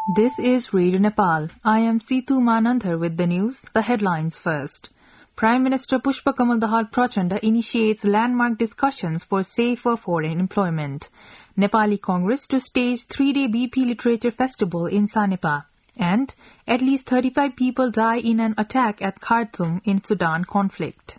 This is Radio Nepal. I am Seetu Manandhar with the news. The headlines first. Prime Minister Pushpa Kamal Dahal Prachanda initiates landmark discussions for safer foreign employment. Nepali Congress to stage 3-day BP Literature Festival in Sanepa. And at least 35 people die in an attack at Khartoum in Sudan conflict.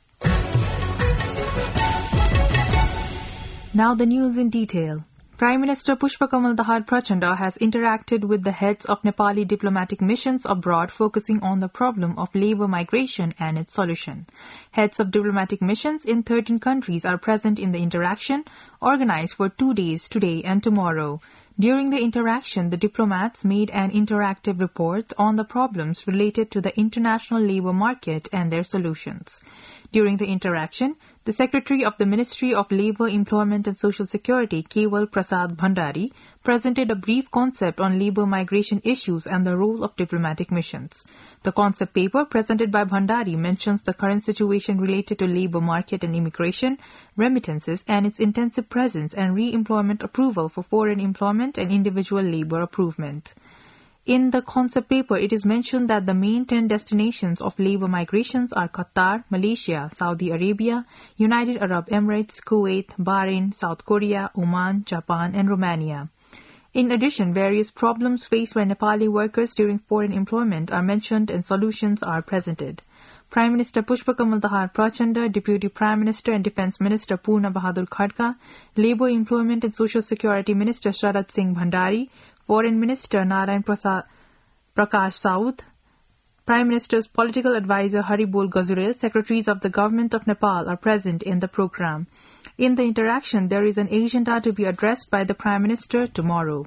Now the news in detail. Prime Minister Pushpa Kamal Dahal Prachanda has interacted with the heads of Nepali diplomatic missions abroad focusing on the problem of labour migration and its solution. Heads of diplomatic missions in 13 countries are present in the interaction, organised for 2 days today and tomorrow. During the interaction, the diplomats made an interactive report on the problems related to the international labour market and their solutions. During the interaction, the Secretary of the Ministry of Labour, Employment and Social Security, Kewal Prasad Bhandari, presented a brief concept on labour migration issues and the role of diplomatic missions. The concept paper presented by Bhandari mentions the current situation related to labour market and immigration, remittances and its intensive presence and re-employment approval for foreign employment and individual labour improvement. In the concept paper, it is mentioned that the main 10 destinations of labour migrations are Qatar, Malaysia, Saudi Arabia, United Arab Emirates, Kuwait, Bahrain, South Korea, Oman, Japan and Romania. In addition, various problems faced by Nepali workers during foreign employment are mentioned and solutions are presented. Prime Minister Pushpa Kamal Dahal Prachanda, Deputy Prime Minister and Defence Minister Purna Bahadur Khadka, Labour, Employment and Social Security Minister Sharad Singh Bhandari, Foreign Minister Narayan Prakash Saud, Prime Minister's Political Advisor Haribol Gazurel, Secretaries of the Government of Nepal are present in the program. In the interaction, there is an agenda to be addressed by the Prime Minister tomorrow.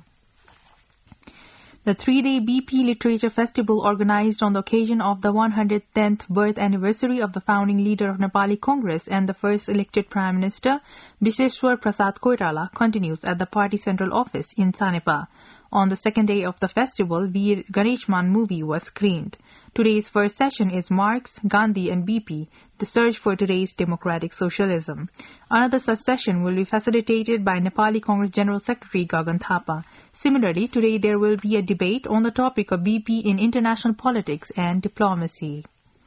The 3-day BP Literature Festival organized on the occasion of the 110th birth anniversary of the founding leader of Nepali Congress and the first elected Prime Minister, Biseshwar Prasad Koirala, continues at the party central office in Sanepa. On the second day of the festival, Veer Ganeshman movie was screened. Today's first session is Marx, Gandhi and BP, the search for today's democratic socialism. Another such session will be facilitated by Nepali Congress General Secretary Gagan Thapa. Similarly, today there will be a debate on the topic of BP in international politics and diplomacy.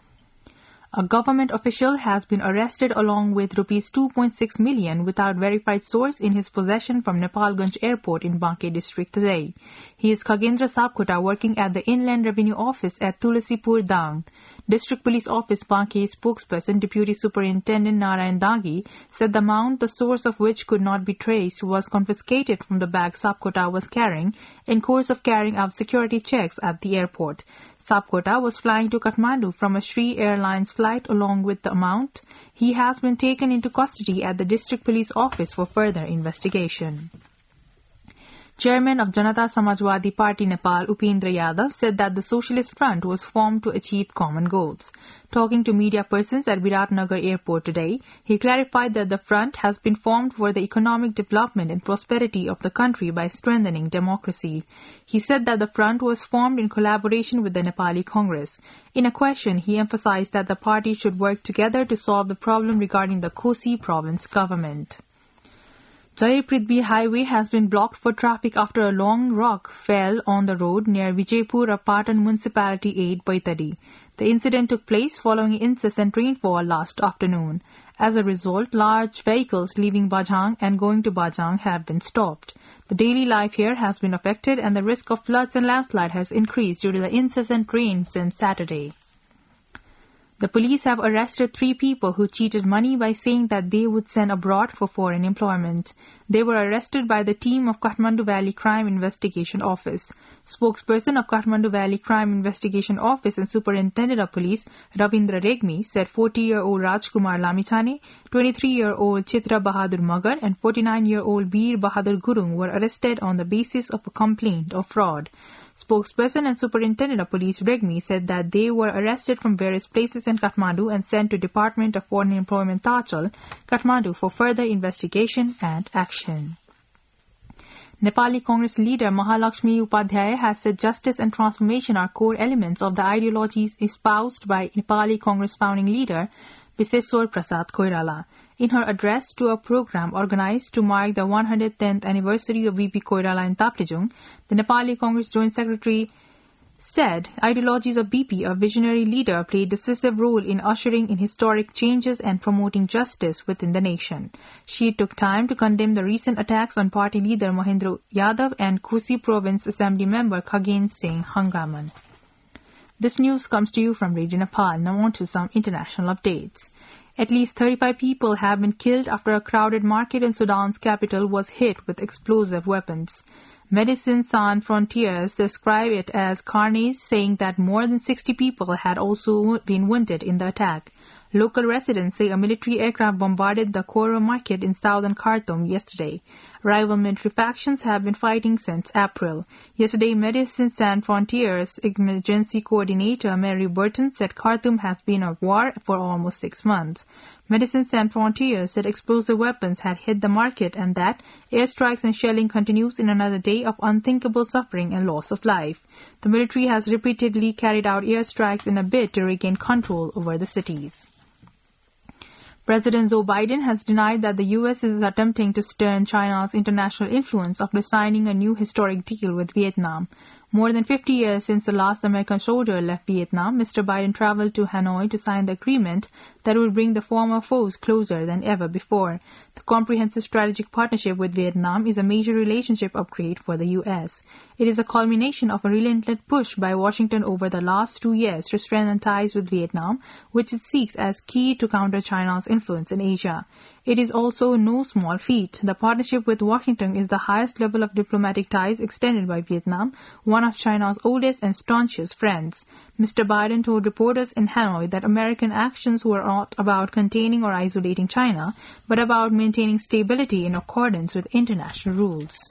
A government official has been arrested along with Rs 2.6 million without verified source in his possession from Nepalganj Airport in Banke district today. He is Khagendra Sapkota working at the Inland Revenue Office at Tulasipur Dang. District Police Office Banke spokesperson Deputy Superintendent Narayan Dagi said the amount, the source of which could not be traced, was confiscated from the bag Sapkota was carrying in course of carrying out security checks at the airport. Sapkota was flying to Kathmandu from a Sri Airlines flight along with the amount. He has been taken into custody at the District Police Office for further investigation. Chairman of Janata Samajwadi Party Nepal, Upendra Yadav, said that the Socialist Front was formed to achieve common goals. Talking to media persons at Viratnagar Airport today, he clarified that the front has been formed for the economic development and prosperity of the country by strengthening democracy. He said that the front was formed in collaboration with the Nepali Congress. In a question, he emphasized that the party should work together to solve the problem regarding the Kosi province government. Jai Prithvi Highway has been blocked for traffic after a long rock fell on the road near Vijaypur of Patan Municipality 8, Baitadi. The incident took place following incessant rainfall last afternoon. As a result, large vehicles leaving Bajang and going to Bajang have been stopped. The daily life here has been affected and the risk of floods and landslide has increased due to the incessant rain since Saturday. The police have arrested 3 people who cheated money by saying that they would send abroad for foreign employment. They were arrested by the team of Kathmandu Valley Crime Investigation Office. Spokesperson of Kathmandu Valley Crime Investigation Office and Superintendent of Police Ravindra Regmi said 40-year-old Rajkumar Lamichane, 23-year-old Chitra Bahadur Magar and 49-year-old Veer Bahadur Gurung were arrested on the basis of a complaint of fraud. Spokesperson and Superintendent of Police Regmi said that they were arrested from various places in Kathmandu and sent to Department of Foreign Employment Tachal, Kathmandu for further investigation and action. Nepali Congress leader Mahalakshmi Upadhyaya has said justice and transformation are core elements of the ideologies espoused by Nepali Congress founding leader Biseswar Prasad Koirala. In her address to a program organized to mark the 110th anniversary of VP Koirala in Taplejung, the Nepali Congress Joint Secretary said ideologies of BP, a visionary leader, played a decisive role in ushering in historic changes and promoting justice within the nation. She took time to condemn the recent attacks on party leader Mahendra Yadav and Kosi Province Assembly member Khagen Singh Hangaman. This news comes to you from Radio Nepal. Now on to some international updates. At least 35 people have been killed after a crowded market in Sudan's capital was hit with explosive weapons. Médecins Sans Frontières describe it as carnage, saying that more than 60 people had also been wounded in the attack. Local residents say a military aircraft bombarded the Koro market in southern Khartoum yesterday. Rival military factions have been fighting since April. Yesterday, Médecins Sans Frontières emergency coordinator Mary Burton said Khartoum has been at war for almost 6 months. Médecins Sans Frontières said explosive weapons had hit the market and that airstrikes and shelling continues in another day of unthinkable suffering and loss of life. The military has repeatedly carried out airstrikes in a bid to regain control over the cities. President Joe Biden has denied that the U.S. is attempting to stem China's international influence after signing a new historic deal with Vietnam. More than 50 years since the last American soldier left Vietnam, Mr. Biden traveled to Hanoi to sign the agreement that would bring the former foes closer than ever before. The comprehensive strategic partnership with Vietnam is a major relationship upgrade for the U.S. It is a culmination of a relentless push by Washington over the last 2 years to strengthen ties with Vietnam, which it seeks as key to counter China's influence in Asia. It is also no small feat. The partnership with Washington is the highest level of diplomatic ties extended by Vietnam, one of China's oldest and staunchest friends. Mr. Biden told reporters in Hanoi that American actions were not about containing or isolating China, but about maintaining stability in accordance with international rules.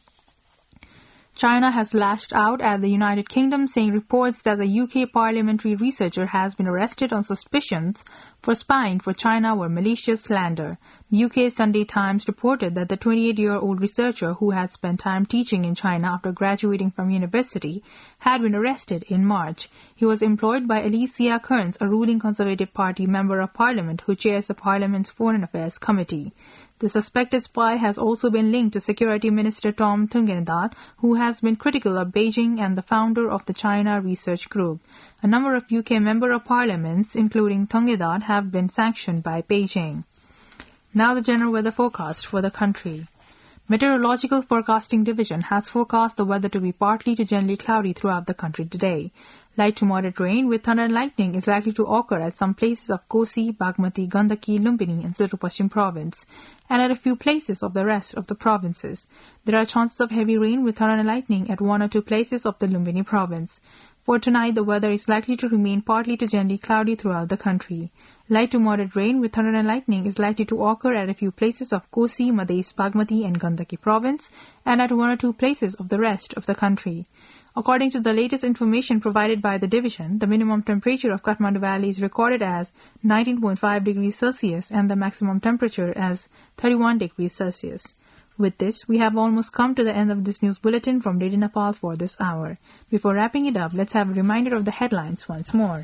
China has lashed out at the United Kingdom, saying reports that the UK parliamentary researcher has been arrested on suspicions for spying for China were malicious slander. The UK Sunday Times reported that the 28-year-old researcher, who had spent time teaching in China after graduating from university, had been arrested in March. He was employed by Alicia Kearns, a ruling Conservative Party member of Parliament who chairs the Parliament's Foreign Affairs Committee. The suspected spy has also been linked to Security Minister Tom Tungendat, who has been critical of Beijing and the founder of the China Research Group. A number of UK Member of Parliaments, including Tungendat, have been sanctioned by Beijing. Now the general weather forecast for the country. Meteorological Forecasting Division has forecast the weather to be partly to generally cloudy throughout the country today. Light to moderate rain with thunder and lightning is likely to occur at some places of Kosi, Bagmati, Gandaki, Lumbini and Sirupashim province, and at a few places of the rest of the provinces. There are chances of heavy rain with thunder and lightning at 1 or 2 places of the Lumbini province. For tonight, the weather is likely to remain partly to generally cloudy throughout the country. Light to moderate rain with thunder and lightning is likely to occur at a few places of Kosi, Madhesh, Bagmati and Gandaki province, and at 1 or 2 places of the rest of the country. According to the latest information provided by the division, the minimum temperature of Kathmandu Valley is recorded as 19.5 degrees Celsius and the maximum temperature as 31 degrees Celsius. With this, we have almost come to the end of this news bulletin from Radio Nepal for this hour. Before wrapping it up, let's have a reminder of the headlines once more.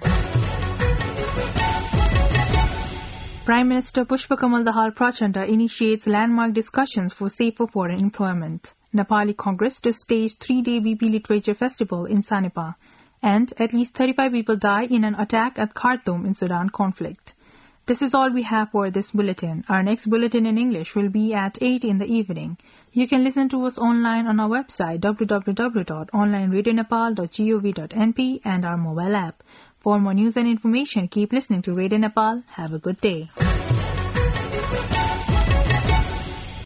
Prime Minister Pushpakamal Dahal Prachanda initiates landmark discussions for safer foreign employment. Nepali Congress to stage 3-day VP Literature Festival in Sanipa. And at least 35 people die in an attack at Khartoum in Sudan conflict. This is all we have for this bulletin. Our next bulletin in English will be at 8 in the evening. You can listen to us online on our website www.onlineradionepal.gov.np and our mobile app. For more news and information, keep listening to Radio Nepal. Have a good day.